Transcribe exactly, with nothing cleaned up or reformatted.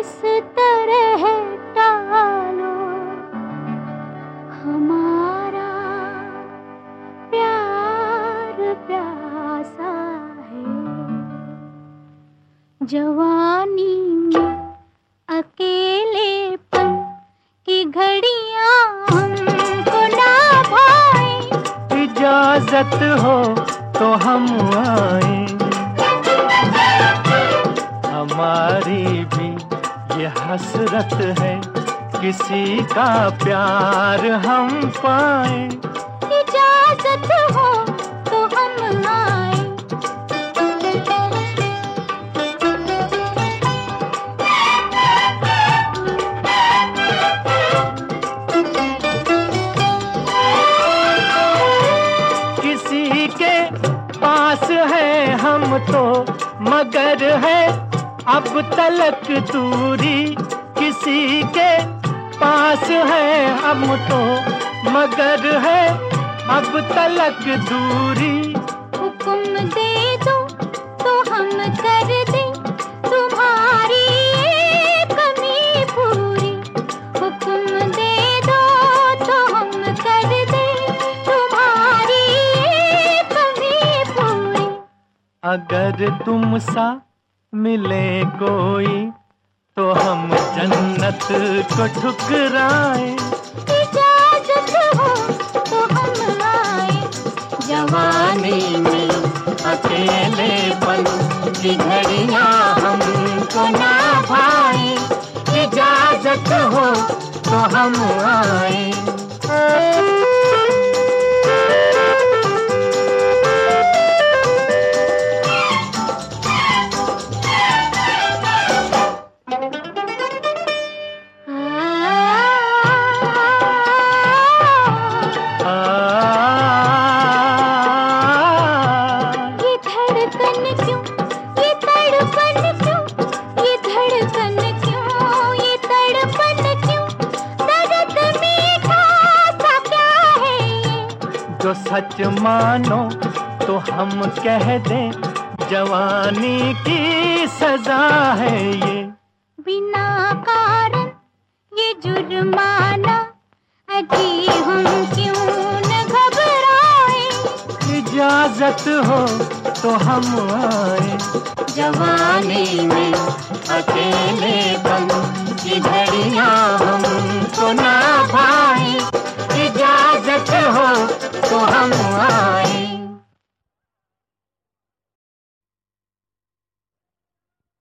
किस तरह टालो हमारा प्यार प्यासा है। जवानी में अकेलेपन की घड़ियां हमको ना भाए। इजाजत हो तो हम आए, हमारी भी ये हसरत है किसी का प्यार हम पाए। इजाजत हो तो हम आए। किसी के पास है हम तो मगर है अब तलक दूरी। किसी के पास है हम तो मगर है अब तलक दूरी। हुक्म दे दो तो हम कर दे तुम्हारी ये कमी पूरी। हुक्म दे दो तो हम कर दे तुम्हारी ये कमी पूरी। अगर तुम सा मिले कोई तो हम जन्नत को ठुकराए। इजाजत हो तो हम आए। जवानी में अकेलेपन की घड़ियां हमको ना भाए। इजाजत हो तो हम आए। जो सच मानो तो हम कह दें जवानी की सजा है ये। बिना कारण ये जुर्माना अजी हम क्यों न घबराए। इजाजत हो तो हम आए। जवानी में अकेले